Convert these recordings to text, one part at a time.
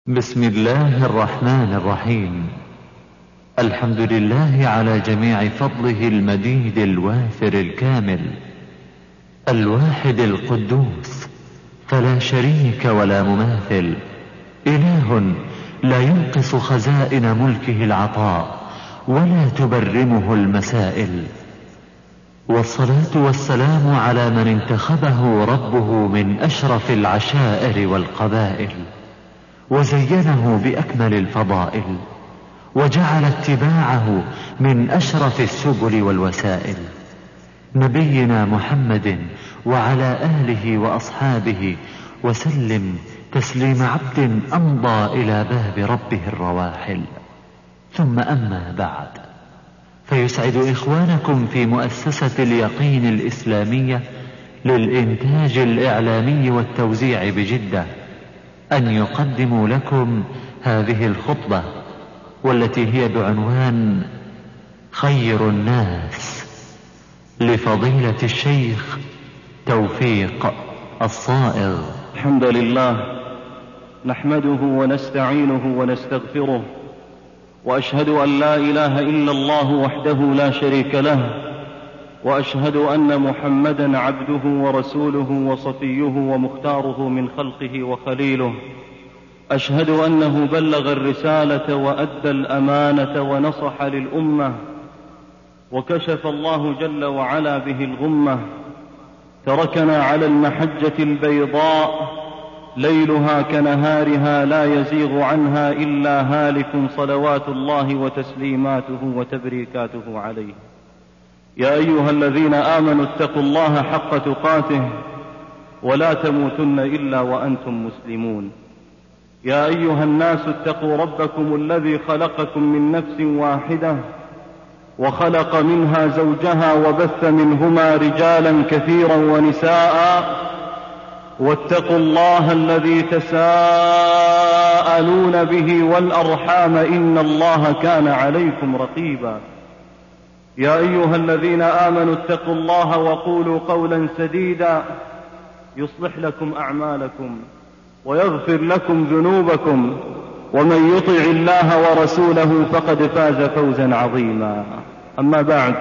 بسم الله الرحمن الرحيم. الحمد لله على جميع فضله المديد الوافر الكامل، الواحد القدوس، فلا شريك ولا مماثل، إله لا ينقص خزائن ملكه العطاء ولا تبرمه المسائل، والصلاة والسلام على من انتخبه ربه من أشرف العشائر والقبائل، وزينه بأكمل الفضائل، وجعل اتباعه من أشرف السبل والوسائل، نبينا محمد وعلى آله وأصحابه وسلم تسليم عبد أمضى إلى باب ربه الرواحل. ثم أما بعد، فيسعد إخوانكم في مؤسسة اليقين الإسلامية للإنتاج الإعلامي والتوزيع بجدة أن يقدموا لكم هذه الخطبة، والتي هي بعنوان خير الناس، لفضيلة الشيخ توفيق الصائغ. الحمد لله نحمده ونستعينه ونستغفره، وأشهد أن لا إله إلا الله وحده لا شريك له، وأشهد أن محمدا عبده ورسوله وصفيه ومختاره من خلقه وخليله. أشهد أنه بلغ الرسالة وأدى الأمانة ونصح للأمة، وكشف الله جل وعلا به الغمة، تركنا على المحجة البيضاء ليلها كنهارها لا يزيغ عنها إلا هالك، صلوات الله وتسليماته وتبريكاته عليه. يا أيها الذين آمنوا اتقوا الله حق تقاته ولا تموتن إلا وأنتم مسلمون. يا أيها الناس اتقوا ربكم الذي خلقكم من نفس واحدة وخلق منها زوجها وبث منهما رجالا كثيرا ونساء، واتقوا الله الذي تساءلون به والأرحام إن الله كان عليكم رقيبا. يا أيها الذين آمنوا اتقوا الله وقولوا قولا سديدا يصلح لكم أعمالكم ويغفر لكم ذنوبكم، ومن يطع الله ورسوله فقد فاز فوزا عظيما. أما بعد،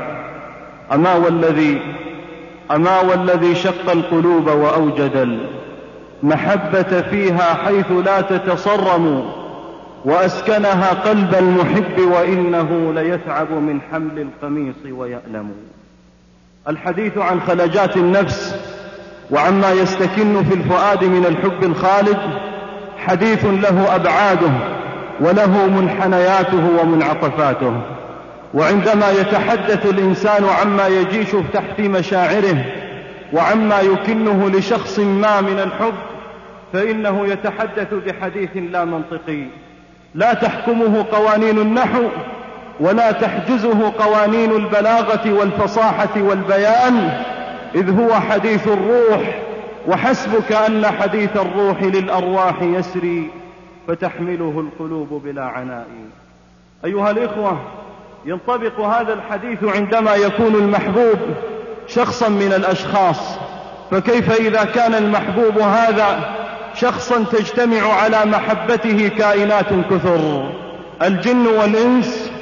أما والذي شق القلوب وأوجد المحبة فيها حيث لا تتصرم، وأسكنها قلب المحب وإنه ليتعب من حمل القميص ويألم. الحديث عن خلجات النفس وعما يستكن في الفؤاد من الحب الخالد حديث له أبعاده وله منحنياته ومنعطفاته، وعندما يتحدث الإنسان عما يجيش تحت مشاعره وعما يكنه لشخص ما من الحب، فإنه يتحدث بحديث لا منطقي، لا تحكمه قوانين النحو ولا تحجزه قوانين البلاغة والفصاحة والبيان، إذ هو حديث الروح، وحسبك أن حديث الروح للأرواح يسري فتحمله القلوب بلا عناء. أيها الإخوة، ينطبق هذا الحديث عندما يكون المحبوب شخصا من الأشخاص، فكيف إذا كان المحبوب هذا شخصا تجتمع على محبته كائنات كثر، الجن والإنس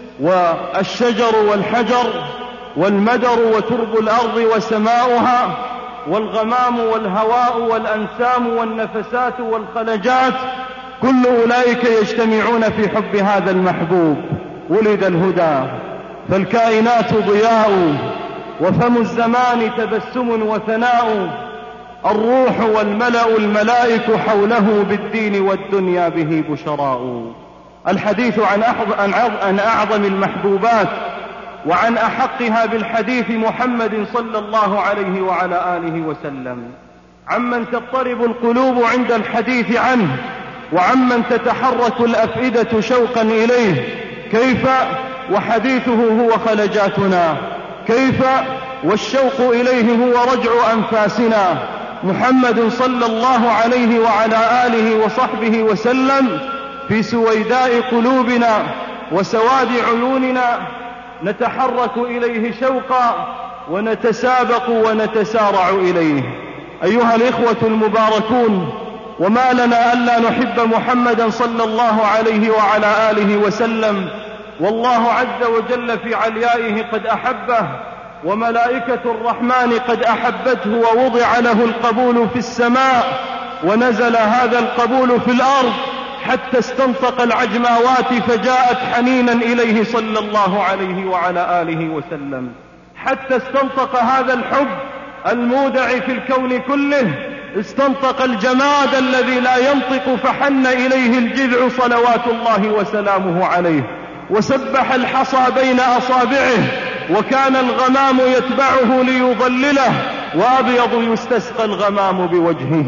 والشجر والحجر والمدر وترب الأرض وسماؤها والغمام والهواء والأنسام والنفسات والخلجات، كل أولئك يجتمعون في حب هذا المحبوب. ولد الهدى فالكائنات ضياء، وفم الزمان تبسم وثناء، الروح والملأ الملائك حوله بالدين والدنيا به بشراء. الحديث عن أعظم المحبوبات وعن أحقها بالحديث محمد صلى الله عليه وعلى آله وسلم، عمن تضطرب القلوب عند الحديث عنه، وعمن تتحرك الأفئدة شوقا إليه. كيف وحديثه هو خلجاتنا، كيف والشوق إليه هو رجع أنفاسنا. محمد صلى الله عليه وعلى آله وصحبه وسلم في سويداء قلوبنا وسواد عيوننا نتحرك إليه شوقا ونتسابق ونتسارع إليه. أيها الإخوة المباركون، وما لنا ألا نحب محمدا صلى الله عليه وعلى آله وسلم؟ والله عز وجل في عليائه قد أحبه، وملائكة الرحمن قد أحبته، ووضع له القبول في السماء، ونزل هذا القبول في الأرض حتى استنطق العجماوات فجاءت حنينا إليه صلى الله عليه وعلى آله وسلم، حتى استنطق هذا الحب المودع في الكون كله، استنطق الجماد الذي لا ينطق فحن إليه الجذع صلوات الله وسلامه عليه، وسبح الحصى بين أصابعه، وكان الغمام يتبعه ليظلله، وأبيض يستسقى الغمام بوجهه.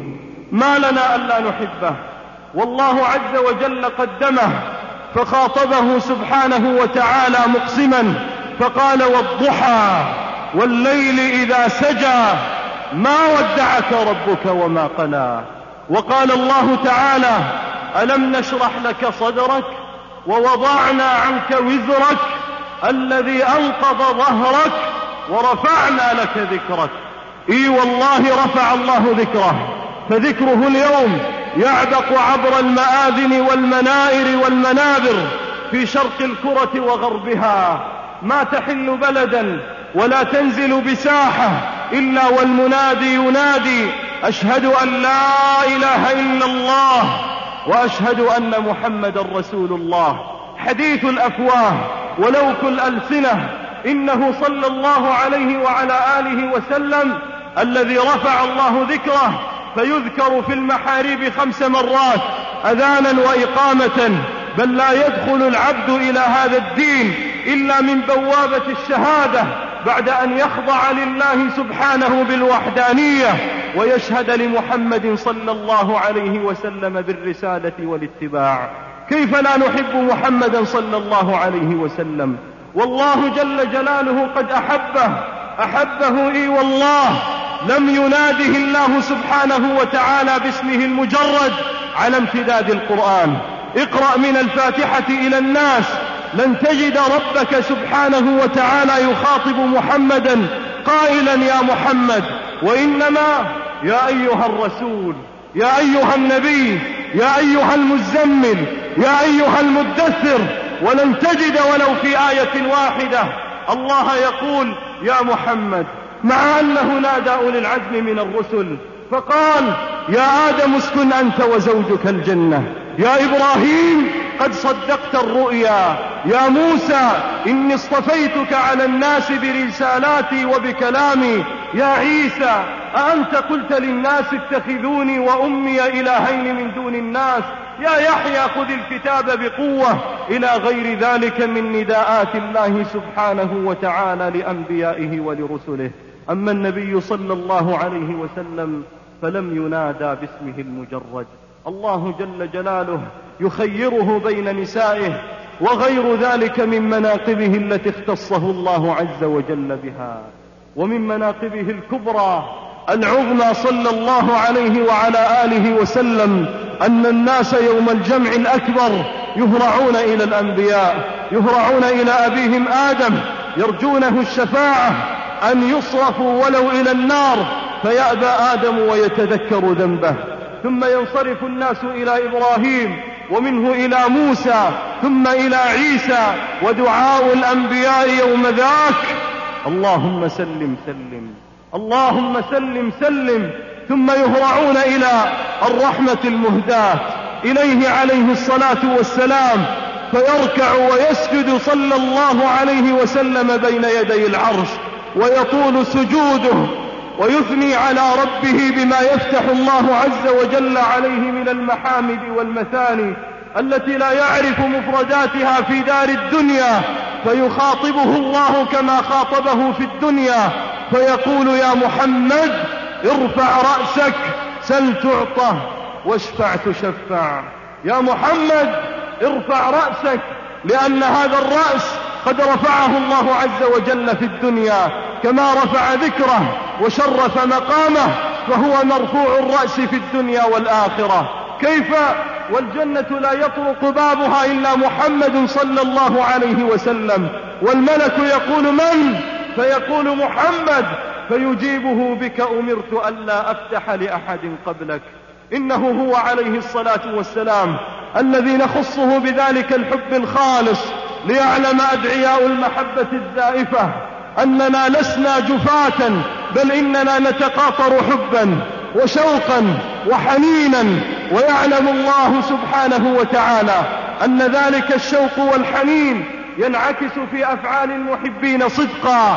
ما لنا ألا نحبه؟ والله عز وجل قدمه فخاطبه سبحانه وتعالى مقسما فقال: والضحى والليل إذا سجى ما ودعك ربك وما قلى. وقال الله تعالى: ألم نشرح لك صدرك ووضعنا عنك وزرك الذي أنقض ظهرك ورفعنا لك ذكرك. إي والله رفع الله ذكره، فذكره اليوم يعبق عبر المآذن والمنائر والمنابر في شرق الكرة وغربها، ما تحل بلدا ولا تنزل بساحة إلا والمنادي ينادي: أشهد أن لا إله إلا الله وأشهد أن محمد رسول الله. حديث الأفواه ولوك الألسنة، إنه صلى الله عليه وعلى آله وسلم الذي رفع الله ذكره فيذكر في المحاريب 5 مرات أذانا وإقامة، بل لا يدخل العبد إلى هذا الدين إلا من بوابة الشهادة بعد أن يخضع لله سبحانه بالوحدانية ويشهد لمحمد صلى الله عليه وسلم بالرسالة والاتباع. كيف لا نحب محمدا صلى الله عليه وسلم؟ والله جل جلاله قد أحبه إي والله. لم يناده الله سبحانه وتعالى باسمه المجرد على امتداد القرآن. اقرأ من الفاتحة إلى الناس لن تجد ربك سبحانه وتعالى يخاطب محمدا قائلا: يا محمد، وإنما يا أيها الرسول، يا أيها النبي، يا أيها المزمل، يا أيها المدثر. ولن تجد ولو في آية واحدة الله يقول يا محمد، مع أنه نادى أولي العزم من الرسل فقال: يا آدم اسكن أنت وزوجك الجنة، يا إبراهيم قد صدقت الرؤيا، يا موسى إني اصطفيتك على الناس برسالاتي وبكلامي، يا عيسى أأنت قلت للناس اتخذوني وأمي إلهين من دون الناس، يا يحيى خذ الكتاب بقوة، إلى غير ذلك من نداءات الله سبحانه وتعالى لأنبيائه ولرسله. أما النبي صلى الله عليه وسلم فلم ينادى باسمه المجرد. الله جل جلاله يخيره بين نسائه وغير ذلك من مناقبه التي اختصه الله عز وجل بها. ومن مناقبه الكبرى العظمى صلى الله عليه وعلى آله وسلم أن الناس يوم الجمع الأكبر يهرعون إلى الأنبياء، يهرعون إلى أبيهم آدم، يرجونه الشفاعة أن يصرفوا ولو إلى النار، فيأبى آدم ويتذكر ذنبه، ثم ينصرف الناس إلى إبراهيم، ومنه إلى موسى، ثم إلى عيسى، ودعاء الأنبياء يوم ذاك: اللهم سلم سلم، اللهم سلم سلم. ثم يهرعون إلى الرحمة المهداة إليه عليه الصلاة والسلام، فيركع ويسجد صلى الله عليه وسلم بين يدي العرش، ويطول سجوده ويثني على ربه بما يفتح الله عز وجل عليه من المحامد والمثاني التي لا يعرف مفرداتها في دار الدنيا، فيخاطبه الله كما خاطبه في الدنيا فيقول: يا محمد ارفع رأسك سل تعطى واشفع تشفع. يا محمد ارفع رأسك، لأن هذا الرأس قد رفعه الله عز وجل في الدنيا كما رفع ذكره وشرف مقامه، فهو مرفوع الرأس في الدنيا والآخرة. كيف والجنة لا يطرق بابها إلا محمد صلى الله عليه وسلم، والملك يقول: من؟ فيقول: محمد، فيجيبه: بك أمرت ألا أفتح لأحد قبلك. إنه هو عليه الصلاة والسلام الذي نخصه بذلك الحب الخالص، ليعلم أدعياء المحبة الزائفة أننا لسنا جفاة، بل إننا نتقاطر حبا وشوقا وحنينا. ويعلم الله سبحانه وتعالى أن ذلك الشوق والحنين ينعكس في أفعال المحبين صدقا،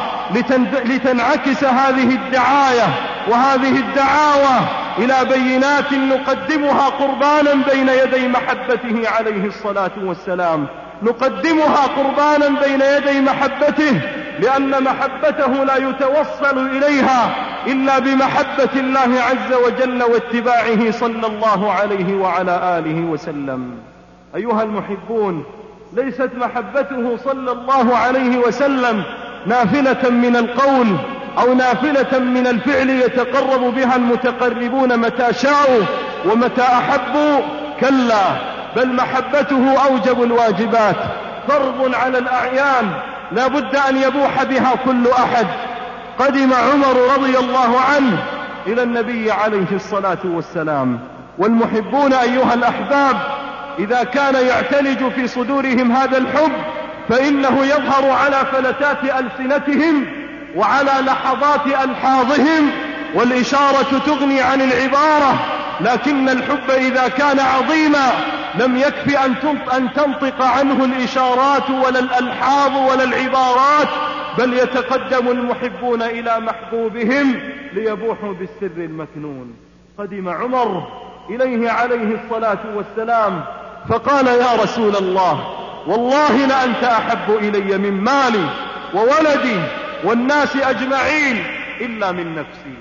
لتنعكس هذه الدعاية وهذه الدعاوى إلى بينات نقدمها قربانا بين يدي محبته عليه الصلاة والسلام، نقدمها قربانا بين يدي محبته، لأن محبته لا يتوصل إليها إلا بمحبة الله عز وجل واتباعه صلى الله عليه وعلى آله وسلم. أيها المحبون، ليست محبته صلى الله عليه وسلم نافلة من القول أو نافلة من الفعل يتقرب بها المتقربون متى شاءوا ومتى أحبوا، كلا، بل محبته أوجب الواجبات، فرض على الأعيان، لا بد أن يبوح بها كل أحد. قدم عمر رضي الله عنه إلى النبي عليه الصلاة والسلام، والمحبون أيها الأحباب إذا كان يعتلج في صدورهم هذا الحب فإنه يظهر على فلتات ألسنتهم وعلى لحظات ألحاظهم، والإشارة تغني عن العبارة، لكن الحب إذا كان عظيما لم يكف أن تنطق عنه الإشارات ولا الألحاظ ولا العبارات، بل يتقدم المحبون إلى محبوبهم ليبوحوا بالسر المكنون. قدم عمر إليه عليه الصلاة والسلام فقال: يا رسول الله، والله لأنت أحب إلي من مالي وولدي والناس أجمعين إلا من نفسي.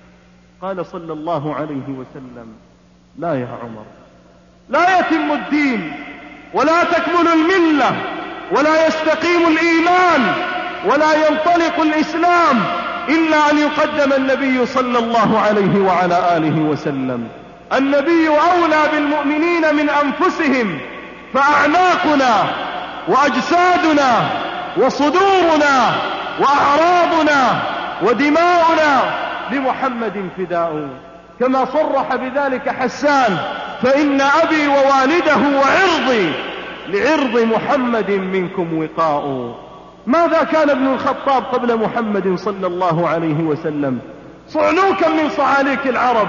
قال صلى الله عليه وسلم: لا يا عمر، لا يتم الدين ولا تكمل الملة ولا يستقيم الإيمان ولا ينطلق الإسلام إلا أن يقدم النبي صلى الله عليه وعلى آله وسلم. النبي أولى بالمؤمنين من أنفسهم، فأعناقنا وأجسادنا وصدورنا وأعراضنا ودماؤنا لمحمد فداء، كما صرح بذلك حسان: فإن أبي ووالده وعرضي لعرض محمد منكم وقاء. ماذا كان ابن الخطاب قبل محمد صلى الله عليه وسلم؟ صعلوكا من صعاليك العرب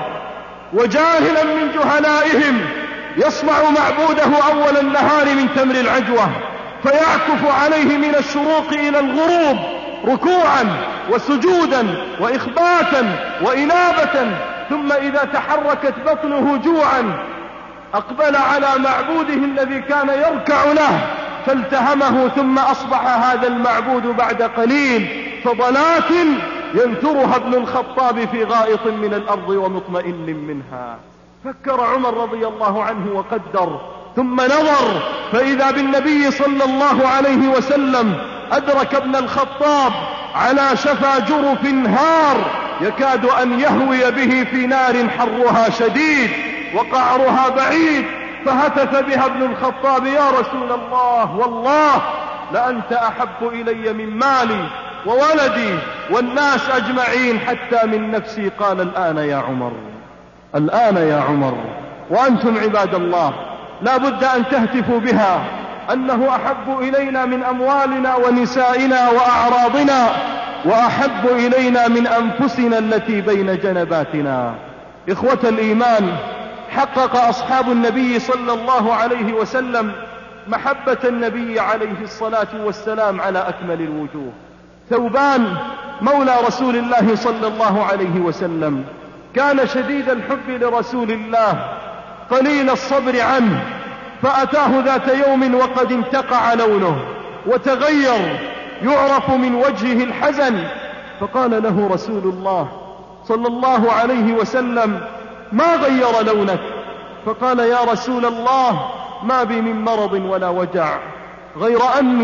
وجاهلا من جهلائهم، يصنع معبوده أول النهار من تمر العجوة، فيعكف عليه من الشروق إلى الغروب ركوعا وسجودا وإخباتا وإنابة، ثم إذا تحركت بطنه جوعا أقبل على معبوده الذي كان يركع له فالتهمه، ثم أصبح هذا المعبود بعد قليل فضلات ينثرها ابن الخطاب في غائط من الأرض ومطمئن منها. فكر عمر رضي الله عنه وقدر، ثم نظر فإذا بالنبي صلى الله عليه وسلم أدرك ابن الخطاب على شفا جرف هار يكاد أن يهوي به في نار حرها شديد وقعرها بعيد، فهتف بها ابن الخطاب: يا رسول الله، والله لأنت أحب إلي من مالي وولدي والناس أجمعين حتى من نفسي. قال: الآن يا عمر، الآن يا عمر. وأنتم عباد الله لا بد أن تهتفوا بها أنه أحب إلينا من أموالنا ونسائنا وأعراضنا، وأحب إلينا من أنفسنا التي بين جنباتنا. إخوة الإيمان، حقق أصحاب النبي صلى الله عليه وسلم محبة النبي عليه الصلاة والسلام على أكمل الوجوه. ثوبان مولى رسول الله صلى الله عليه وسلم كان شديد الحب لرسول الله قليل الصبر عنه، فأتاه ذات يوم وقد انتقع لونه وتغير، يعرف من وجهه الحزن، فقال له رسول الله صلى الله عليه وسلم: ما غير لونك؟ فقال: يا رسول الله، ما بي من مرض ولا وجع، غير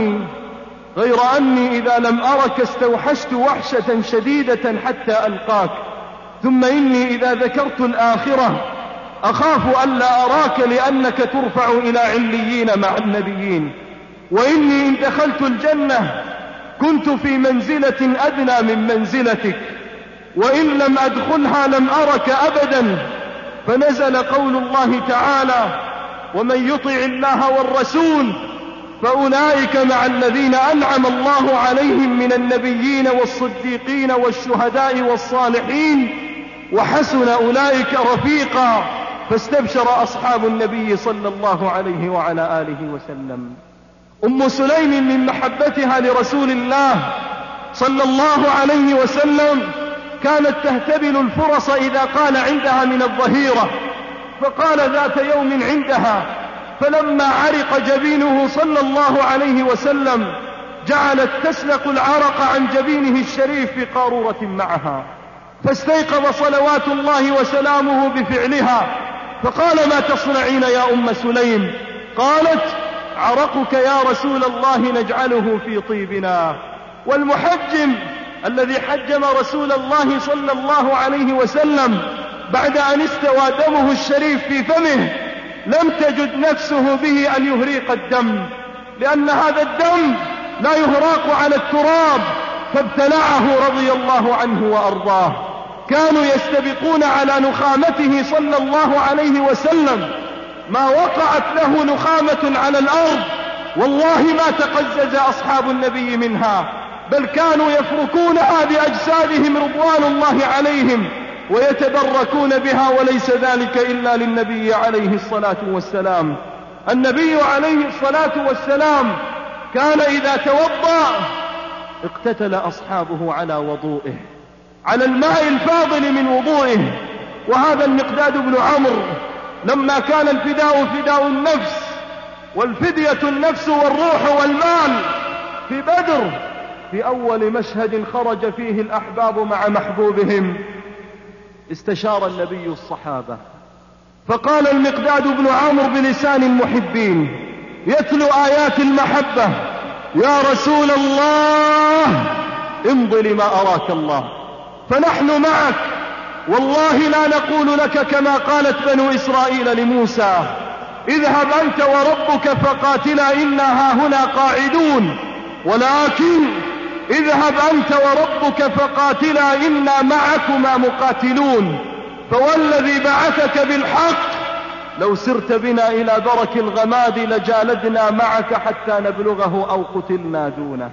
أني إذا لم أرك استوحشت وحشة شديدة حتى ألقاك، ثم إني إذا ذكرت الآخرة أخاف ألا أراك لأنك ترفع إلى عليين مع النبيين، وإني إن دخلت الجنة كنت في منزلة أدنى من منزلتك، وإن لم أدخلها لم أرك أبدا فنزل قول الله تعالى: ومن يطع الله والرسول فأولئك مع الذين أنعم الله عليهم من النبيين والصديقين والشهداء والصالحين وحسن أولئك رفيقا. فاستبشر أصحاب النبي صلى الله عليه وعلى آله وسلم. أم سليم من محبتها لرسول الله صلى الله عليه وسلم كانت تهتبل الفرص إذا قال عندها من الظهيرة. فقال ذات يوم عندها فلما عرق جبينه صلى الله عليه وسلم جعلت تسلق العرق عن جبينه الشريف في قارورة معها، فاستيقظ صلوات الله وسلامه بفعلها، فقال: ما تصنعين يا أم سليم؟ قالت: عرقك يا رسول الله نجعله في طيبنا. والمحجم الذي حجم رسول الله صلى الله عليه وسلم بعد أن استوى دمه الشريف في فمه لم تجد نفسه به أن يهريق الدم، لأن هذا الدم لا يهراق على التراب، فابتلعه رضي الله عنه وأرضاه. كانوا يستبقون على نخامته صلى الله عليه وسلم، ما وقعت له نخامة على الأرض والله ما تقزز أصحاب النبي منها، بل كانوا يفركونها بأجسادهم رضوان الله عليهم ويتبركون بها، وليس ذلك إلا للنبي عليه الصلاة والسلام. النبي عليه الصلاة والسلام كان إذا توضأ اقتتل أصحابه على وضوئه، على الماء الفاضل من وضوئه. وهذا المقداد بن عمرو لما كان الفداء فداء النفس والفدية النفس والروح والمال في بدر، في أول مشهد خرج فيه الأحباب مع محبوبهم، استشار النبي الصحابة، فقال المقداد بن عمرو بلسان المحبين يتلو آيات المحبة: يا رسول الله امض لما أراك الله، فنحن معك، والله لا نقول لك كما قالت بنو إسرائيل لموسى: اذهب أنت وربك فقاتلا إنا هاهنا قاعدون، ولكن اذهب أنت وربك فقاتلا إنا معكما مقاتلون، فوالذي بعثك بالحق لو سرت بنا إلى درك الغماد لجالدنا معك حتى نبلغه أو قتلنا دونه.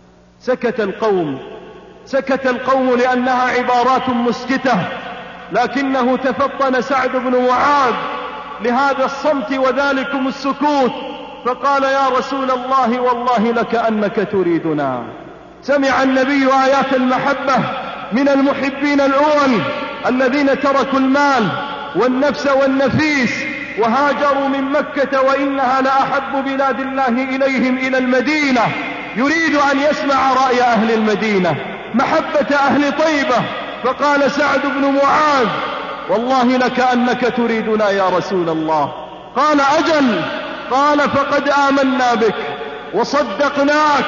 سكت القوم لأنها عبارات مسكتة، لكنه تفطن سعد بن معاذ لهذا الصمت وذلكم السكوت، فقال: يا رسول الله والله لكأنك تريدنا. سمع النبي آيات المحبة من المحبين الأول الذين تركوا المال والنفس والنفيس وهاجروا من مكة وإنها لأحب بلاد الله إليهم إلى المدينة، يريد أن يسمع رأي أهل المدينة، محبة أهل طيبة. فقال سعد بن معاذ: والله لكأنك تريدنا يا رسول الله. قال: أجل. قال: فقد آمنا بك وصدقناك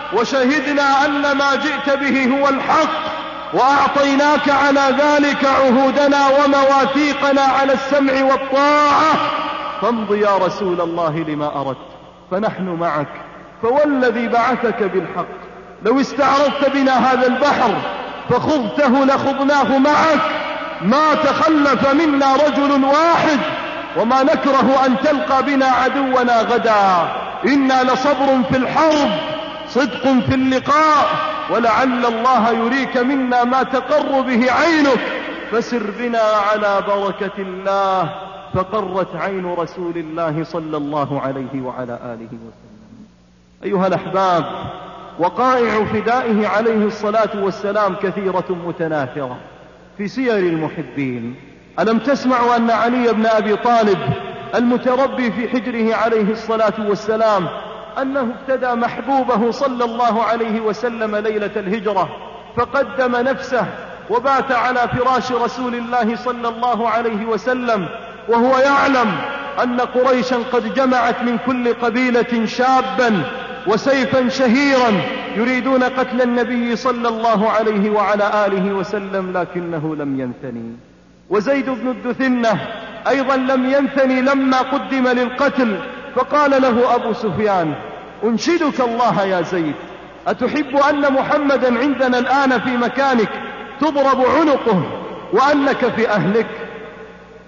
وشهدنا أن ما جئت به هو الحق، وأعطيناك على ذلك عهودنا ومواثيقنا على السمع والطاعة، فامض يا رسول الله لما أردت، فنحن معك، فوالذي بعثك بالحق لو استعرضت بنا هذا البحر فخضته لخضناه معك، ما تخلف منا رجل واحد، وما نكره أن تلقى بنا عدونا غدا، إنا لصبر في الحرب صدق في اللقاء، ولعل الله يريك منا ما تقر به عينك، فسر بنا على بركة الله. فقرت عين رسول الله صلى الله عليه وعلى آله وسلم. أيها الأحباب، وقائع فدائه عليه الصلاة والسلام كثيرة متناثرة في سير المحبين. ألم تسمعوا أن علي بن أبي طالب المتربي في حجره عليه الصلاة والسلام أنه ابتدى محبوبه صلى الله عليه وسلم ليلة الهجرة، فقدم نفسه وبات على فراش رسول الله صلى الله عليه وسلم، وهو يعلم أن قريشا قد جمعت من كل قبيلة شابا وسيفا شهيرا يريدون قتل النبي صلى الله عليه وعلى آله وسلم، لكنه لم ينثني. وزيد بن الدثنة أيضا لم ينثني لما قدم للقتل، فقال له أبو سفيان: أنشدك الله يا زيد، أتحب أن محمدا عندنا الآن في مكانك تضرب عنقه وأنك في أهلك؟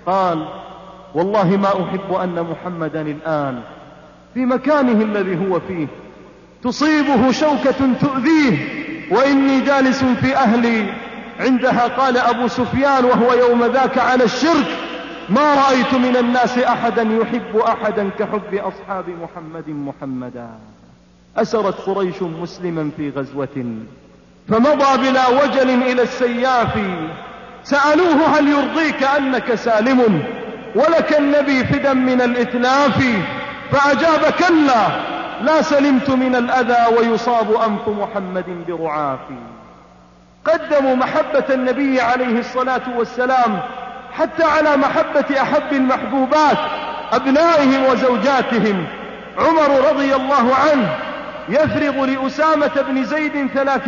قال: والله ما أحب أن محمدا الآن في مكانه الذي هو فيه تصيبه شوكة تؤذيه وإني جالس في أهلي. عندها قال أبو سفيان وهو يوم ذاك على الشرك: ما رأيت من الناس أحدا يحب أحدا كحب أصحاب محمدا. أسرت قريش مسلما في غزوة فمضى بلا وجل إلى السياف، سألوه: هل يرضيك أنك سالم ولك النبي فدا من الإتلاف؟ فأجاب: كلا، لا سلمت من الأذى ويصاب أنف محمد برعافي. قدموا محبة النبي عليه الصلاة والسلام حتى على محبة أحب المحبوبات أبنائهم وزوجاتهم. عمر رضي الله عنه يفرض لأسامة بن زيد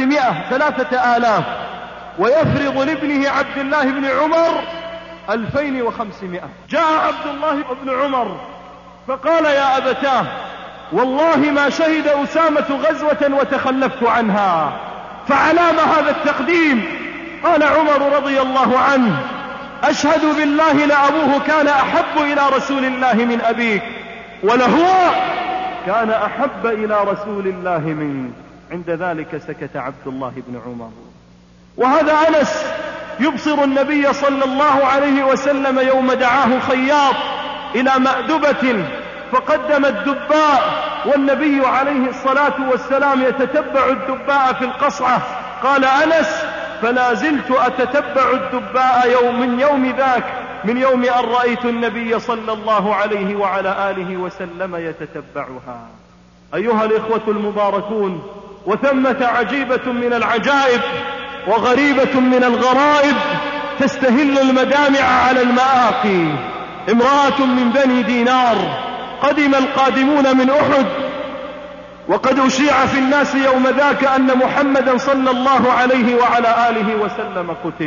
3,000 ويفرض لابنه عبد الله بن عمر 2,500. جاء عبد الله بن عمر فقال: يا أبتاه، والله ما شهد أسامة غزوة وتخلفت عنها، فعلام هذا التقديم؟ قال عمر رضي الله عنه: أشهد بالله لأبوه كان أحب إلى رسول الله من أبيك، ولهو كان أحب إلى رسول الله منك. عند ذلك سكت عبد الله بن عمر. وهذا أنس يبصر النبي صلى الله عليه وسلم يوم دعاه خياط إلى مأدبة فقدم الدباء، والنبي عليه الصلاة والسلام يتتبع الدباء في القصعة. قال أنس: فلا زلت أتتبع الدباء من يوم أن رأيت النبي صلى الله عليه وعلى آله وسلم يتتبعها. أيها الإخوة المباركون، وثمة عجيبة من العجائب وغريبة من الغرائب تستهل المدامع على المآقي. امرأة من بني دينار قدم القادمون من أحد، وقد أشيع في الناس يوم ذاك أن محمدا صلى الله عليه وعلى آله وسلم قتل.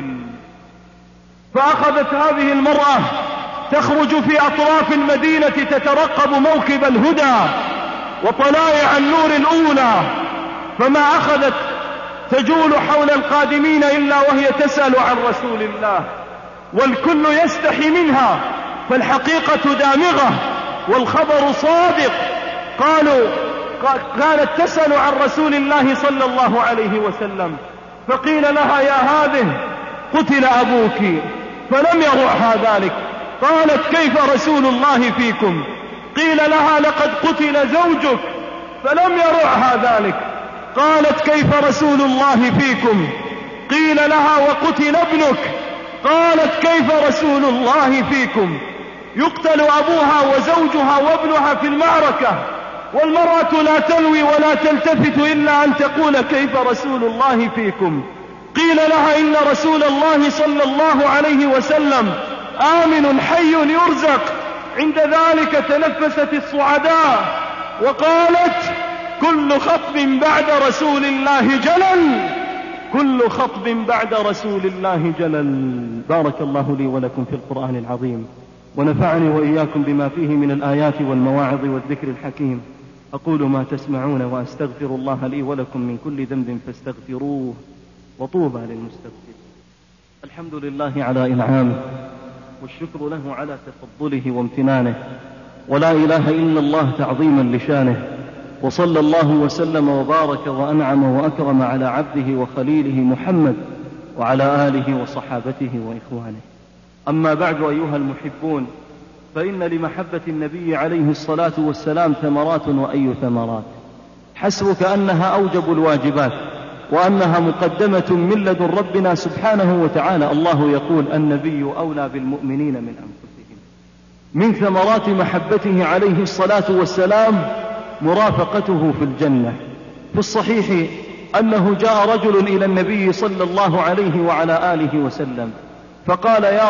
فأخذت هذه المرأة تخرج في أطراف المدينة تترقب موكب الهدى وطلائع النور الأولى، فما أخذت تجول حول القادمين إلا وهي تسأل عن رسول الله، والكل يستحي منها، فالحقيقة دامغة والخبر صادق. كانت تسأل عن رسول الله صلى الله عليه وسلم، فقيل لها: يا هذه قتل أبوك، فلم يرعها ذلك. قالت: كيف رسول الله فيكم؟ قيل لها: لقد قتل زوجك، فلم يرعها ذلك. قالت: كيف رسول الله فيكم؟ قيل لها: وقتل ابنك. قالت: كيف رسول الله فيكم؟ يقتل أبوها وزوجها وابنها في المعركة، والمرأة لا تلوي ولا تلتفت إلا أن تقول: كيف رسول الله فيكم؟ قيل لها: إن رسول الله صلى الله عليه وسلم آمن حي يرزق. عند ذلك تنفست الصعداء وقالت: كل خطب بعد رسول الله جلل، كل خطب بعد رسول الله جلل. بارك الله لي ولكم في القرآن العظيم، ونفعني وإياكم بما فيه من الآيات والمواعظ والذكر الحكيم. أقول ما تسمعون وأستغفر الله لي ولكم من كل ذنب فاستغفروه، وطوبى للمستغفرين. الحمد لله على إنعامه، والشكر له على تفضله وامتنانه، ولا إله إلا الله تعظيما لشانه، وصلى الله وسلم وبارك وأنعم وأكرم على عبده وخليله محمد وعلى آله وصحابته وإخوانه. أما بعد أيها المحبون، فإن لمحبة النبي عليه الصلاة والسلام ثمرات، وأي ثمرات! حسبك أنها أوجب الواجبات، وأنها مقدمة من لدن ربنا سبحانه وتعالى. الله يقول: النبي أولى بالمؤمنين من أنفسهم. من ثمرات محبته عليه الصلاة والسلام مرافقته في الجنة. في الصحيح أنه جاء رجل إلى النبي صلى الله عليه وعلى آله وسلم فقال: يا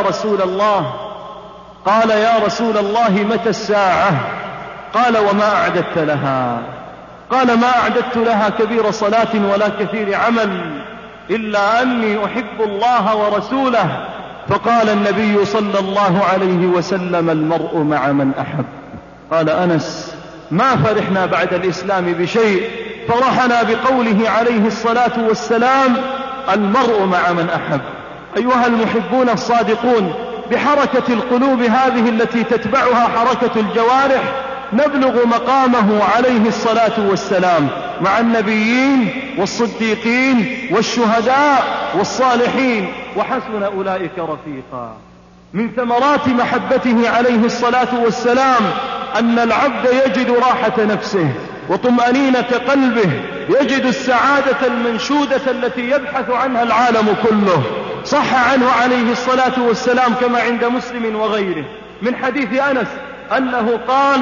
رسول الله متى الساعة؟ قال: وما أعددت لها؟ قال: ما أعددت لها كبير صلاة ولا كثير عمل، إلا أني أحب الله ورسوله. فقال النبي صلى الله عليه وسلم: المرء مع من أحب. قال أنس: ما فرحنا بعد الإسلام بشيء فرحنا بقوله عليه الصلاة والسلام: المرء مع من أحب. أيها المحبون الصادقون، بحركة القلوب هذه التي تتبعها حركة الجوارح نبلغ مقامه عليه الصلاة والسلام مع النبيين والصديقين والشهداء والصالحين، وحسن أولئك رفيقا. من ثمرات محبته عليه الصلاة والسلام أن العبد يجد راحة نفسه وطمأنينة قلبه، يجد السعادة المنشودة التي يبحث عنها العالم كله. صح عنه عليه الصلاة والسلام كما عند مسلم وغيره من حديث أنس أنه قال: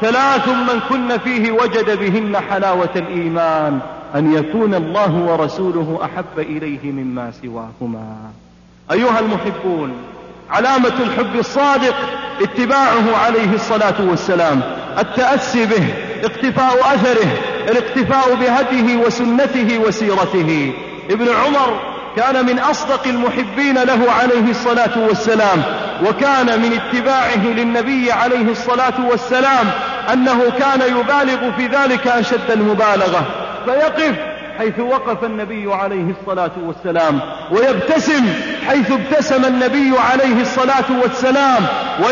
3 من كن فيه وجد بهن حلاوة الإيمان، أن يكون الله ورسوله أحب إليه مما سواهما. أيها المحبون، علامة الحب الصادق اتباعه عليه الصلاة والسلام، التأسي به، اقتفاء أثره، الاقتفاء بهديه وسنته وسيرته. ابن عمر كان من أصدق المحبين له عليه الصلاة والسلام، وكان من اتباعه للنبي عليه الصلاة والسلام أنه كان يبالغ في ذلك أشد المبالغة، فيقف حيث وقف النبي عليه الصلاة والسلام، ويبتسم حيث ابتسم النبي عليه الصلاة والسلام،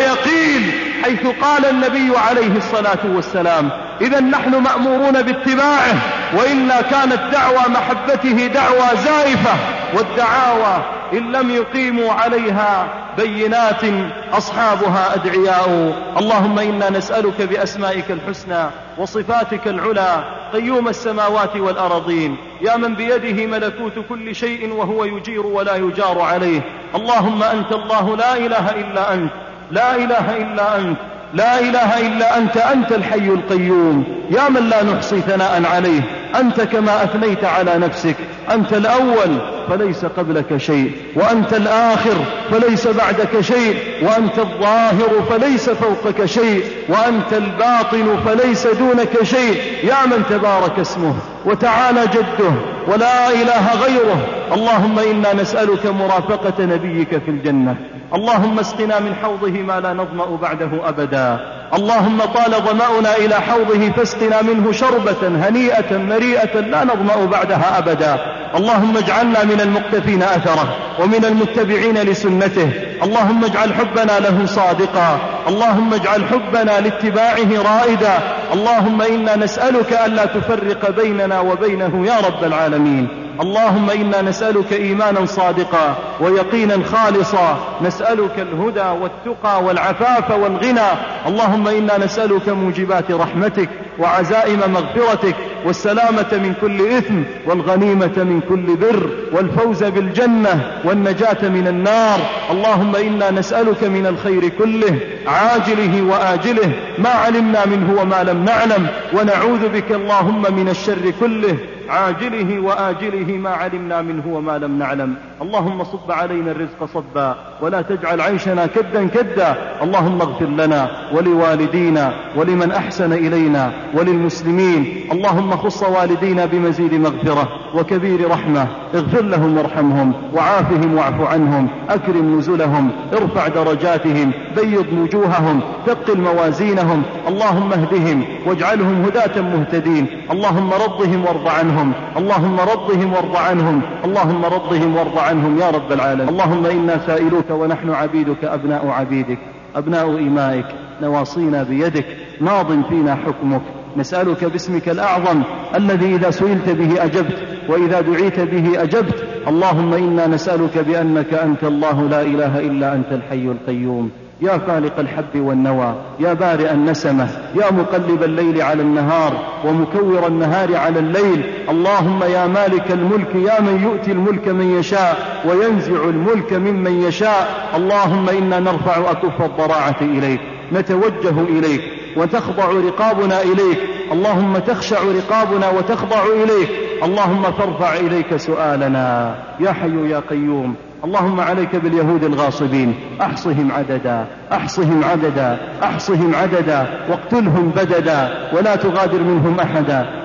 ويقيل حيث قال النبي عليه الصلاة والسلام. إذا نحن مأمورون باتباعه، وإلا كانت دعوى محبته دعوى زائفة، والدعاوى إن لم يقيموا عليها بينات أصحابها أدعياء. اللهم إنا نسألك بأسمائك الحسنى وصفاتك العلى قيوم السماوات والأرضين، يا من بيده ملكوت كل شيء وهو يجير ولا يجار عليه. اللهم أنت الله لا إله إلا أنت، لا إله إلا أنت، لا إله إلا أنت، أنت الحي القيوم، يا من لا نحصي ثناء عليه، أنت كما أثنيت على نفسك. أنت الأول فليس قبلك شيء، وأنت الآخر فليس بعدك شيء، وأنت الظاهر فليس فوقك شيء، وأنت الباطن فليس دونك شيء، يا من تبارك اسمه وتعالى جده ولا إله غيره. اللهم إنا نسألك مرافقة نبيك في الجنة. اللهم اسقنا من حوضه ما لا نظمأ بعده أبدا. اللهم طال ظمأنا إلى حوضه فاسقنا منه شربة هنيئة مريئة لا نظمأ بعدها أبدا. اللهم اجعلنا من المقتفين أثره ومن المتبعين لسنته. اللهم اجعل حبنا له صادقا، اللهم اجعل حبنا لاتباعه رائدا. اللهم إنا نسألك ألا تفرق بيننا وبينه يا رب العالمين. اللهم إنا نسألك إيمانا صادقا ويقينا خالصا، نسألك الهدى والتقى والعفاف والغنى. اللهم إنا نسألك موجبات رحمتك وعزائم مغفرتك والسلامة من كل إثم والغنيمة من كل بر والفوز بالجنة والنجاة من النار. اللهم إنا نسألك من الخير كله عاجله وآجله ما علمنا منه وما لم نعلم، ونعوذ بك اللهم من الشر كله عاجله وآجله ما علمنا منه وما لم نعلم. اللهم صب علينا الرزق صبا ولا تجعل عيشنا كدا كدا. اللهم اغفر لنا ولوالدينا ولمن أحسن إلينا وللمسلمين. اللهم خص والدينا بمزيد مغفرة وكبير رحمة، اغفر لهم وارحمهم وعافهم واعف عنهم، أكرم نزلهم، ارفع درجاتهم، بيض وجوههم، ثقل موازينهم. اللهم اهدهم واجعلهم هداة مهتدين. اللهم رضهم وارض عنهم، اللهم رضهم وارض عنهم، اللهم رضهم وارض عنهم يا رب العالمين. اللهم إنا سائلوك ونحن عبيدك أبناء عبيدك أبناء إمائك، نواصينا بيدك، ماض فينا حكمك. نسألك باسمك الأعظم الذي إذا سئلت به أجبت وإذا دعيت به أجبت. اللهم إنا نسألك بأنك أنت الله لا إله إلا أنت الحي القيوم، يا خالق الحب والنوى، يا بارئ النسمة، يا مقلب الليل على النهار ومكور النهار على الليل. اللهم يا مالك الملك، يا من يؤتي الملك من يشاء وينزع الملك ممن يشاء. اللهم إنا نرفع أكف الضراعة إليك، نتوجه إليك وتخضع رقابنا إليك. اللهم تخشع رقابنا وتخضع إليك. اللهم فارفع إليك سؤالنا يا حي يا قيوم. اللهم عليك باليهود الغاصبين، احصهم عددا، احصهم عددا، احصهم عددا، واقتلهم بددا، ولا تغادر منهم أحدا.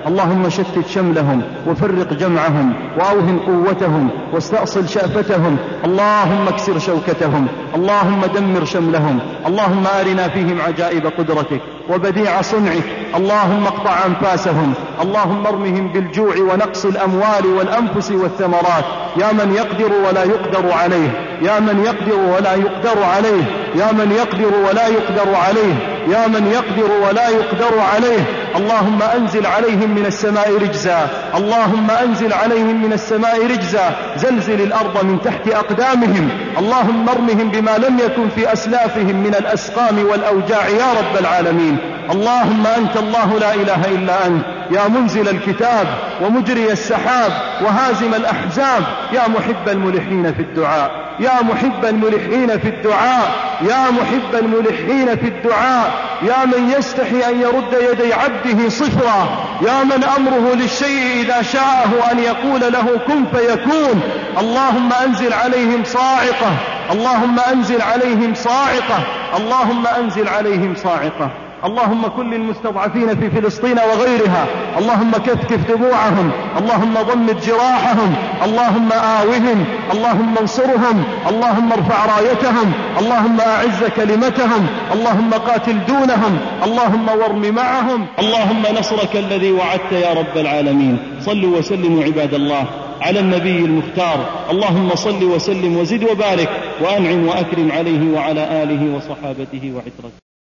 اللهم شتت شملهم وفرق جمعهم وأوهن قوتهم واستأصل شأفتهم، اللهم اكسر شوكتهم، اللهم دمر شملهم، اللهم أرنا فيهم عجائب قدرتك وبديع صنعك، اللهم اقطع أنفاسهم، اللهم ارمهم بالجوع ونقص الأموال والأنفس والثمرات، يا من يقدر ولا يقدر عليه، يا من يقدر ولا يقدر عليه، يا من يقدر ولا يقدر عليه، يا من يقدر ولا يقدر عليه. اللهم أنزل عليهم من السماء رجزا، اللهم أنزل عليهم من السماء رجزا، زلزل الأرض من تحت أقدامهم، اللهم ارمهم بما لم يكن في أسلافهم من الأسقام والأوجاع يا رب العالمين. اللهم أنت الله لا إله إلا أنت، يا منزل الكتاب ومجري السحاب وهازم الأحزاب، يا محب الملحين في الدعاء، يا محب الملحين في الدعاء، يا محب الملحين في الدعاء، يا من يستحي أن يرد يدي عبده صفرا، يا من أمره للشيء إذا شاءه أن يقول له كن فيكون. اللهم أنزل عليهم صاعقة، اللهم أنزل عليهم صاعقة، اللهم أنزل عليهم صاعقة. اللهم كن للمستضعفين في فلسطين وغيرها، اللهم كفكف دموعهم، اللهم ضمد جراحهم، اللهم آوهم، اللهم انصرهم، اللهم ارفع رايتهم، اللهم أعز كلمتهم، اللهم قاتل دونهم، اللهم وارم معهم، اللهم نصرك الذي وعدت يا رب العالمين. صلوا وسلموا عباد الله على النبي المختار، اللهم صل وسلم وزد وبارك وأنعم وأكرم عليه وعلى آله وصحابته وعترته.